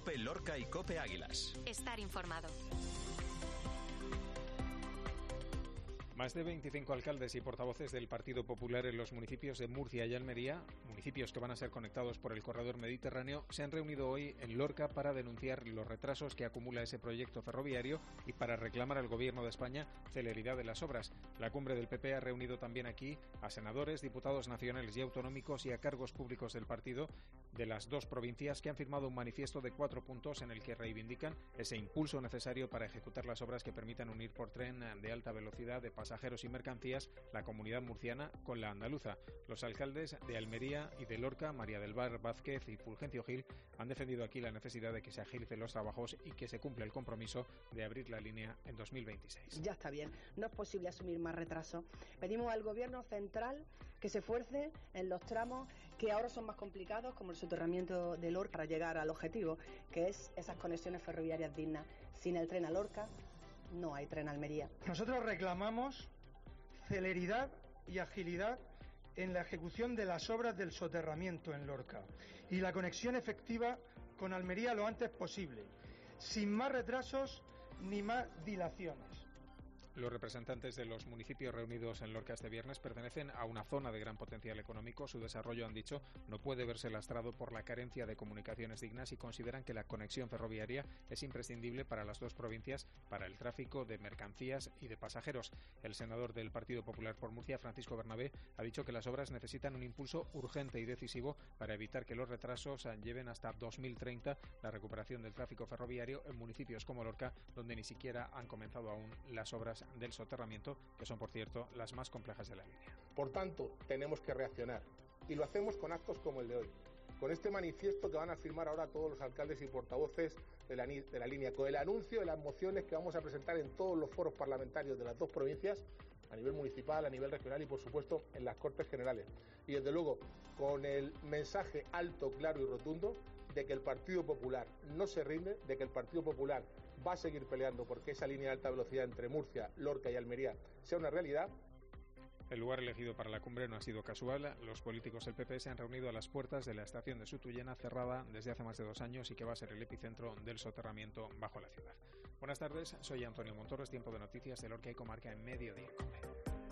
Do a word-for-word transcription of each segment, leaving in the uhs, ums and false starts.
COPE Lorca y COPE Águilas. Estar informado. Más de veinticinco alcaldes y portavoces del Partido Popular en los municipios de Murcia y Almería, municipios que van a ser conectados por el corredor mediterráneo, se han reunido hoy en Lorca para denunciar los retrasos que acumula ese proyecto ferroviario y para reclamar al Gobierno de España celeridad de las obras. La cumbre del P P ha reunido también aquí a senadores, diputados nacionales y autonómicos y a cargos públicos del partido de las dos provincias que han firmado un manifiesto de cuatro puntos en el que reivindican ese impulso necesario para ejecutar las obras que permitan unir por tren de alta velocidad de pasajeros y mercancías la comunidad murciana con la andaluza. Los alcaldes de Almería y de Lorca, María del Bar Vázquez y Fulgencio Gil, han defendido aquí la necesidad de que se agilicen los trabajos y que se cumpla el compromiso de abrir la línea en dos mil veintiséis. Ya está bien, no es posible asumir más retraso. Pedimos al Gobierno central que se esfuerce en los tramos que ahora son más complicados, como el soterramiento de Lorca, para llegar al objetivo, que es esas conexiones ferroviarias dignas. Sin el tren a Lorca, no hay tren a Almería. Nosotros reclamamos celeridad y agilidad en la ejecución de las obras del soterramiento en Lorca y la conexión efectiva con Almería lo antes posible, sin más retrasos ni más dilaciones. Los representantes de los municipios reunidos en Lorca este viernes pertenecen a una zona de gran potencial económico. Su desarrollo, han dicho, no puede verse lastrado por la carencia de comunicaciones dignas y consideran que la conexión ferroviaria es imprescindible para las dos provincias para el tráfico de mercancías y de pasajeros. El senador del Partido Popular por Murcia, Francisco Bernabé, ha dicho que las obras necesitan un impulso urgente y decisivo para evitar que los retrasos lleven hasta dos mil treinta la recuperación del tráfico ferroviario en municipios como Lorca, donde ni siquiera han comenzado aún las obras del soterramiento, que son, por cierto, las más complejas de la línea. Por tanto, tenemos que reaccionar, y lo hacemos con actos como el de hoy, con este manifiesto que van a firmar ahora todos los alcaldes y portavoces de la, de la línea, con el anuncio de las mociones que vamos a presentar en todos los foros parlamentarios de las dos provincias, a nivel municipal, a nivel regional y, por supuesto, en las Cortes Generales. Y, desde luego, con el mensaje alto, claro y rotundo de que el Partido Popular no se rinde, de que el Partido Popular va a seguir peleando porque esa línea de alta velocidad entre Murcia, Lorca y Almería sea una realidad. El lugar elegido para la cumbre no ha sido casual. Los políticos del P P se han reunido a las puertas de la estación de Sutuyena, cerrada desde hace más de dos años y que va a ser el epicentro del soterramiento bajo la ciudad. Buenas tardes, soy Antonio Montoro, es tiempo de noticias de Lorca y Comarca en Mediodía Cope.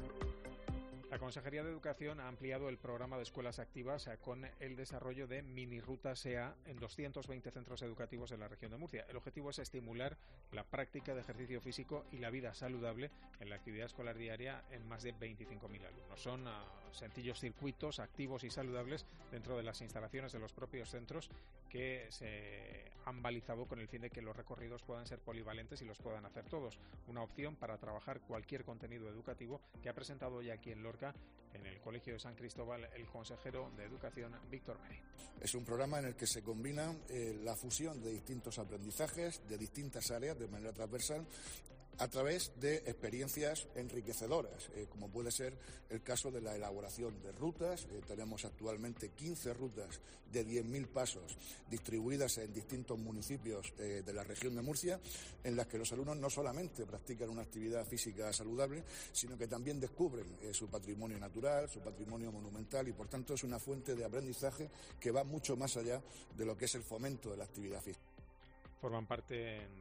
La Consejería de Educación ha ampliado el programa de escuelas activas con el desarrollo de minirutas E A en doscientos veinte centros educativos de la región de Murcia. El objetivo es estimular la práctica de ejercicio físico y la vida saludable en la actividad escolar diaria en más de veinticinco mil alumnos. Son uh, sencillos circuitos activos y saludables dentro de las instalaciones de los propios centros que se han balizado con el fin de que los recorridos puedan ser polivalentes y los puedan hacer todos. Una opción para trabajar cualquier contenido educativo que ha presentado hoy aquí en Lorca, en el Colegio de San Cristóbal, el consejero de Educación, Víctor Meri. Es un programa en el que se combina eh, la fusión de distintos aprendizajes, de distintas áreas, de manera transversal, a través de experiencias enriquecedoras, eh, como puede ser el caso de la elaboración de rutas. Eh, tenemos actualmente quince rutas de diez mil pasos distribuidas en distintos municipios eh, de la región de Murcia, en las que los alumnos no solamente practican una actividad física saludable, sino que también descubren eh, su patrimonio natural, su patrimonio monumental, y por tanto es una fuente de aprendizaje que va mucho más allá de lo que es el fomento de la actividad física. Forman parte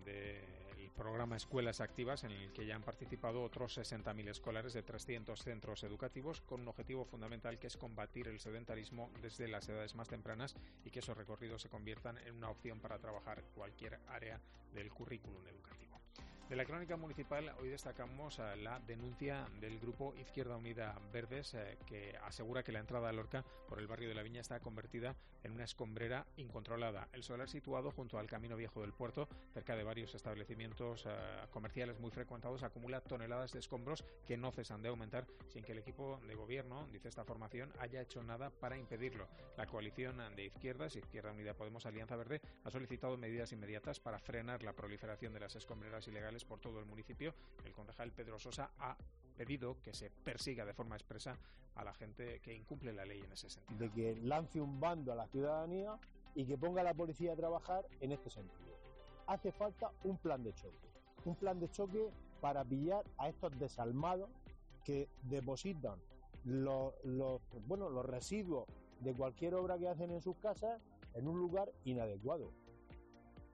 del programa Escuelas Activas, en el que ya han participado otros sesenta mil escolares de trescientos centros educativos, con un objetivo fundamental que es combatir el sedentarismo desde las edades más tempranas y que esos recorridos se conviertan en una opción para trabajar cualquier área del currículum educativo. De la crónica municipal, hoy destacamos la denuncia del grupo Izquierda Unida Verdes, eh, que asegura que la entrada a Lorca por el barrio de la Viña está convertida en una escombrera incontrolada. El solar, situado junto al Camino Viejo del Puerto, cerca de varios establecimientos eh, comerciales muy frecuentados, acumula toneladas de escombros que no cesan de aumentar sin que el equipo de gobierno, dice esta formación, haya hecho nada para impedirlo. La coalición de izquierdas, Izquierda Unida Podemos, Alianza Verde, ha solicitado medidas inmediatas para frenar la proliferación de las escombreras ilegales por todo el municipio. El concejal Pedro Sosa ha pedido que se persiga de forma expresa a la gente que incumple la ley en ese sentido. De que lance un bando a la ciudadanía y que ponga a la policía a trabajar en este sentido. Hace falta un plan de choque, un plan de choque para pillar a estos desalmados que depositan los, los, bueno, los residuos de cualquier obra que hacen en sus casas en un lugar inadecuado.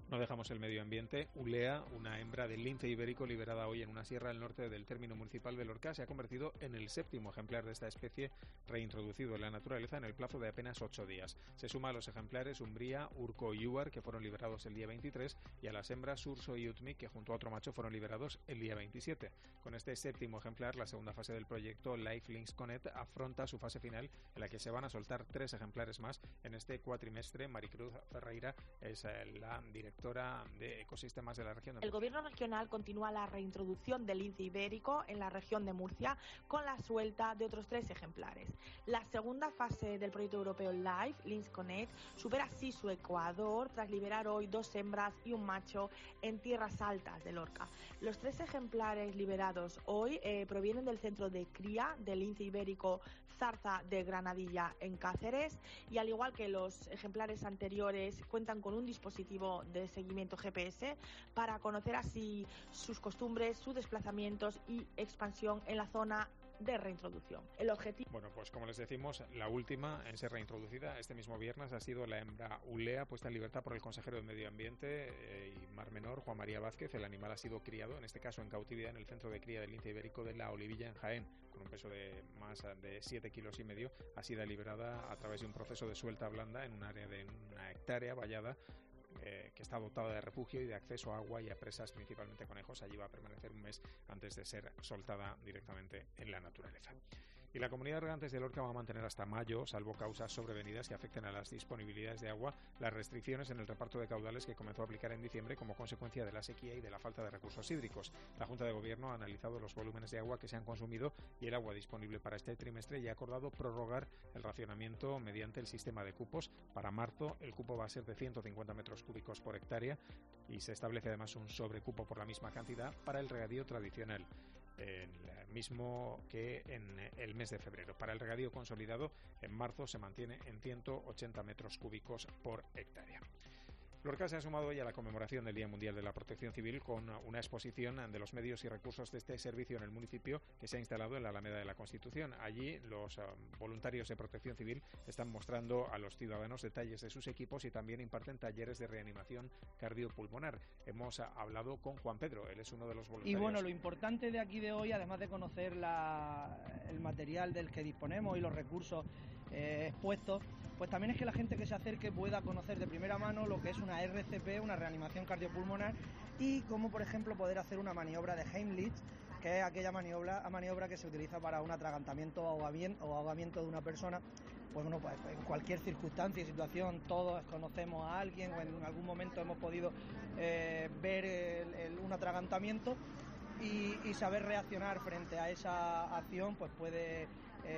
No dejamos el medio ambiente. Ulea, una hembra del lince ibérico liberada hoy en una sierra al norte del término municipal de Lorca, se ha convertido en el séptimo ejemplar de esta especie reintroducido en la naturaleza en el plazo de apenas ocho días. Se suma a los ejemplares Umbría, Urco y Uar, que fueron liberados el día veintitrés, y a las hembras Urso y Utmi, que junto a otro macho fueron liberados el día veintisiete. Con este séptimo ejemplar, la segunda fase del proyecto Life Links Connect afronta su fase final, en la que se van a soltar tres ejemplares más en este cuatrimestre. Maricruz Ferreira es la directora de ecosistemas de la región de Murcia. El gobierno regional continúa la reintroducción del lince ibérico en la región de Murcia con la suelta de otros tres ejemplares. La segunda fase del proyecto europeo Life Links Connect supera así su ecuador tras liberar hoy dos hembras y un macho en tierras altas de Lorca. Los tres ejemplares liberados hoy eh, provienen del centro de cría del lince ibérico Zarza de Granadilla en Cáceres, y al igual que los ejemplares anteriores cuentan con un dispositivo de seguimiento G P S para conocer así sus costumbres, sus desplazamientos y expansión en la zona de reintroducción. El objetivo... Bueno, pues como les decimos, la última en ser reintroducida este mismo viernes ha sido la hembra Ulea, puesta en libertad por el consejero de Medio Ambiente eh, y Mar Menor, Juan María Vázquez. El animal ha sido criado, en este caso en cautividad, en el centro de cría del lince ibérico de La Olivilla, en Jaén, con un peso de más de siete kilos y medio. Ha sido liberada a través de un proceso de suelta blanda en un área de una hectárea vallada, Eh, que está dotada de refugio y de acceso a agua y a presas, principalmente conejos. Allí va a permanecer un mes antes de ser soltada directamente en la naturaleza. Y la Comunidad de Regantes de Lorca va a mantener hasta mayo, salvo causas sobrevenidas que afecten a las disponibilidades de agua, las restricciones en el reparto de caudales que comenzó a aplicar en diciembre como consecuencia de la sequía y de la falta de recursos hídricos. La Junta de Gobierno ha analizado los volúmenes de agua que se han consumido y el agua disponible para este trimestre y ha acordado prorrogar el racionamiento mediante el sistema de cupos. Para marzo el cupo va a ser de ciento cincuenta metros cúbicos por hectárea y se establece además un sobrecupo por la misma cantidad para el regadío tradicional, el mismo que en el mes de febrero. Para el regadío consolidado, en marzo se mantiene en ciento ochenta metros cúbicos por hectárea. Lorca se ha sumado hoy a la conmemoración del Día Mundial de la Protección Civil con una exposición de los medios y recursos de este servicio en el municipio que se ha instalado en la Alameda de la Constitución. Allí los uh, voluntarios de Protección Civil están mostrando a los ciudadanos detalles de sus equipos y también imparten talleres de reanimación cardiopulmonar. Hemos uh, hablado con Juan Pedro, él es uno de los voluntarios. Y bueno, lo importante de aquí de hoy, además de conocer la, el material del que disponemos y los recursos eh, expuestos, pues también es que la gente que se acerque pueda conocer de primera mano lo que es una R C P, una reanimación cardiopulmonar, y cómo, por ejemplo, poder hacer una maniobra de Heimlich, que es aquella maniobra, maniobra que se utiliza para un atragantamiento o ahogamiento, o ahogamiento de una persona. Pues bueno, pues en cualquier circunstancia y situación todos conocemos a alguien o en algún momento hemos podido eh, ver el, el, un atragantamiento y, y saber reaccionar frente a esa acción pues puede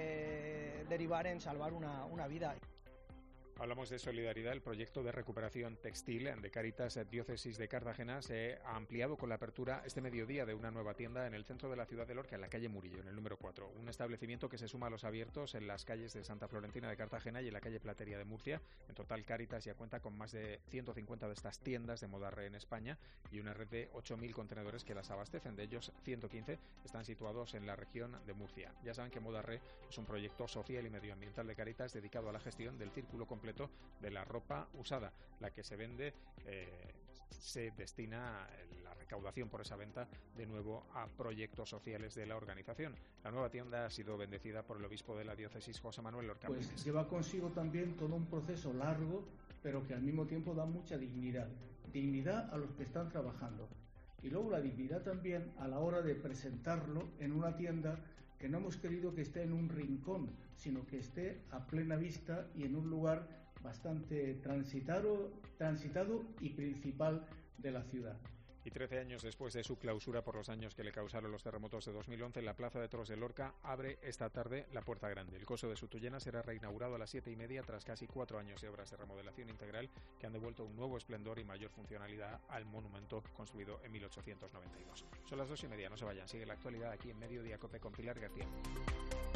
eh, derivar en salvar una, una vida. Hablamos de solidaridad. El proyecto de recuperación textil de Cáritas Diócesis de Cartagena se ha ampliado con la apertura este mediodía de una nueva tienda en el centro de la ciudad de Lorca, en la calle Murillo, en el número cuatro. Un establecimiento que se suma a los abiertos en las calles de Santa Florentina de Cartagena y en la calle Platería de Murcia. En total, Cáritas ya cuenta con más de ciento cincuenta de estas tiendas de Modarre en España y una red de ocho mil contenedores que las abastecen. De ellos, ciento quince están situados en la región de Murcia. Ya saben que Modarre es un proyecto social y medioambiental de Cáritas dedicado a la gestión del círculo completo de la ropa usada. La que se vende eh, se destina la recaudación por esa venta de nuevo a proyectos sociales de la organización. La nueva tienda ha sido bendecida por el obispo de la diócesis, José Manuel Lorca. Pues lleva consigo también todo un proceso largo, pero que al mismo tiempo da mucha dignidad. Dignidad a los que están trabajando. Y luego la dignidad también a la hora de presentarlo en una tienda que no hemos querido que esté en un rincón, sino que esté a plena vista y en un lugar bastante transitado, transitado y principal de la ciudad. Y trece años después de su clausura por los daños que le causaron los terremotos de dos mil once, la Plaza de Toros de Lorca abre esta tarde la Puerta Grande. El coso de Sutullena será reinaugurado a las siete y media tras casi cuatro años de obras de remodelación integral que han devuelto un nuevo esplendor y mayor funcionalidad al monumento construido en mil ochocientos noventa y dos. Son las dos y media, no se vayan. Sigue la actualidad aquí en Mediodía Cope con Pilar García.